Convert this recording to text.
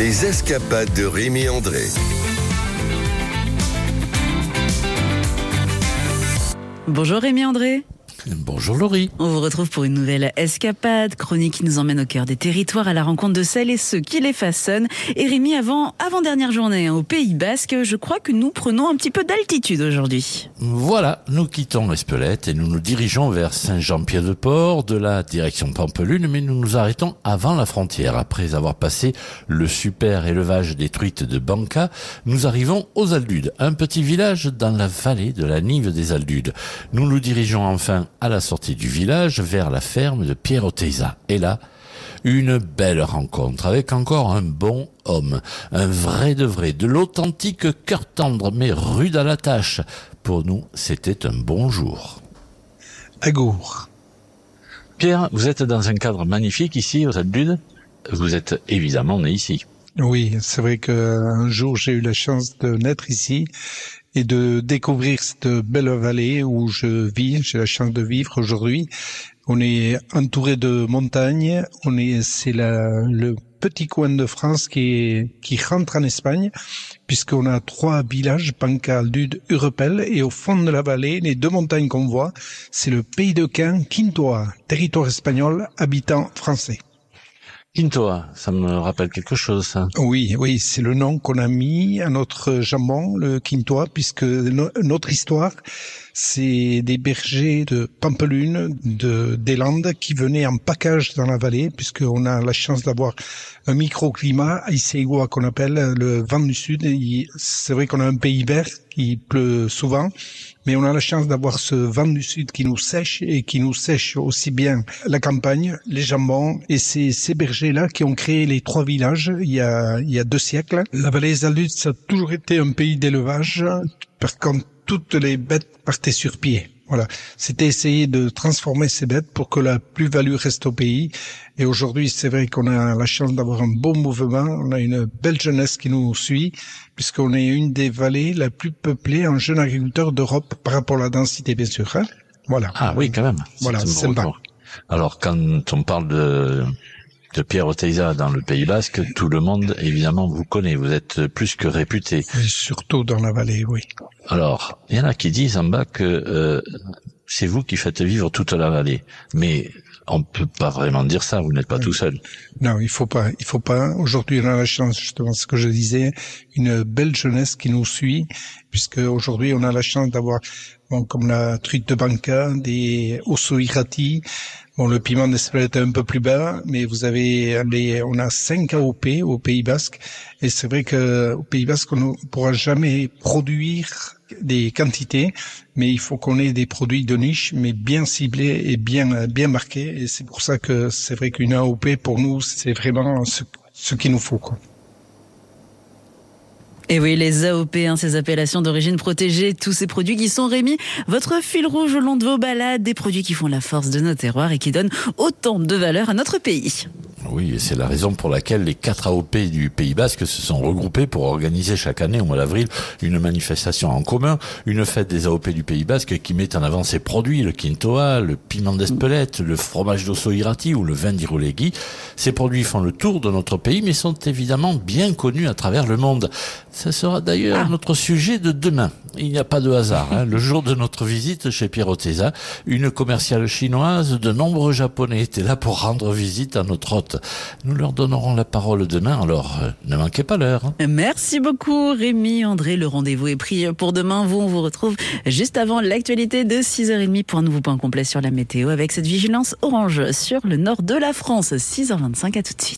Les escapades de Rémi André. Bonjour Rémi André. Bonjour Laurie. On vous retrouve pour une nouvelle escapade, chronique qui nous emmène au cœur des territoires à la rencontre de celles et ceux qui les façonnent. Et Rémi, avant-dernière journée au Pays Basque, je crois que nous prenons un petit peu d'altitude aujourd'hui. Voilà, nous quittons Espelette et nous nous dirigeons vers Saint-Jean-Pied-de-Port, de la direction Pampelune, mais nous nous arrêtons avant la frontière. Après avoir passé le super élevage des truites de Banca, nous arrivons aux Aldudes, un petit village dans la vallée de la Nive des Aldudes. Nous nous dirigeons enfin à la sortie du village vers la ferme de Pierre Oteiza. Et là, une belle rencontre avec encore un bon homme, un vrai de vrai, de l'authentique cœur tendre mais rude à la tâche. Pour nous, c'était un bon jour. Agour. Pierre, vous êtes dans un cadre magnifique ici aux Aldudes. Vous êtes évidemment né ici. Oui, c'est vrai qu'un jour j'ai eu la chance de naître ici et de découvrir cette belle vallée où je vis. J'ai la chance de vivre aujourd'hui. On est entouré de montagnes. C'est le petit coin de France qui rentre en Espagne, puisqu'on a 3 villages, Banca, Aldudes, Urepel, et au fond de la vallée, les 2 montagnes qu'on voit, c'est le pays de Caen, Quintoa, territoire espagnol, habitant français. Quintoa, ça me rappelle quelque chose, ça. Oui, c'est le nom qu'on a mis à notre jambon, le Quintoa, puisque notre histoire, c'est des bergers de Pampelune, des Landes, qui venaient en package dans la vallée, puisqu'on a la chance d'avoir un microclimat, à Iseigua, qu'on appelle le vent du sud. C'est vrai qu'on a un pays vert, qui pleut souvent, mais on a la chance d'avoir ce vent du sud qui nous sèche et qui nous sèche aussi bien la campagne, les jambons, et c'est ces bergers-là qui ont créé les 3 villages il y a 2 siècles. La vallée des Aldudes, ça a toujours été un pays d'élevage, par contre toutes les bêtes partaient sur pied. Voilà, c'était essayer de transformer ces bêtes pour que la plus-value reste au pays. Et aujourd'hui, c'est vrai qu'on a la chance d'avoir un beau mouvement. On a une belle jeunesse qui nous suit, puisqu'on est une des vallées la plus peuplée en jeunes agriculteurs d'Europe par rapport à la densité, bien sûr. Hein, voilà. Ah oui, quand même. Voilà, c'est sympa. Alors, quand on parle de Pierre Oteiza dans le Pays Basque, tout le monde, évidemment, vous connaît. Vous êtes plus que réputé. Et surtout dans la vallée, oui. Alors, il y en a qui disent en bas que c'est vous qui faites vivre toute la vallée. Mais on peut pas vraiment dire ça, vous n'êtes pas tout seul. Non, il faut pas. Aujourd'hui, on a la chance, justement, ce que je disais, une belle jeunesse qui nous suit, puisque aujourd'hui, on a la chance d'avoir, comme la truite de Banca, des osso irati. Le piment d'Espelette est un peu plus bas, mais on a 5 AOP au Pays Basque, et c'est vrai que au Pays Basque, on ne pourra jamais produire des quantités, mais il faut qu'on ait des produits de niche, mais bien ciblés et bien marqués, et c'est pour ça que c'est vrai qu'une AOP, pour nous, c'est vraiment ce qu'il nous faut, quoi. Et oui, les AOP, ces appellations d'origine protégée, tous ces produits qui sont, Rémi, votre fil rouge au long de vos balades, des produits qui font la force de nos terroirs et qui donnent autant de valeur à notre pays. Oui, et c'est la raison pour laquelle les 4 AOP du Pays Basque se sont regroupés pour organiser chaque année, au mois d'avril, une manifestation en commun, une fête des AOP du Pays Basque qui met en avant ses produits, le Quintoa, le piment d'Espelette, le fromage d'osso irati ou le vin d'Irolegui. Ces produits font le tour de notre pays, mais sont évidemment bien connus à travers le monde. Ça sera d'ailleurs notre sujet de demain. Il n'y a pas de hasard. Le jour de notre visite chez Pierre Oteiza, une commerciale chinoise, de nombreux Japonais étaient là pour rendre visite à notre hôte. Nous leur donnerons la parole demain, alors ne manquez pas l'heure. Merci beaucoup Rémi André. Le rendez-vous est pris pour demain. On vous retrouve juste avant l'actualité de 6h30 pour un nouveau point complet sur la météo avec cette vigilance orange sur le nord de la France. 6h25, à tout de suite.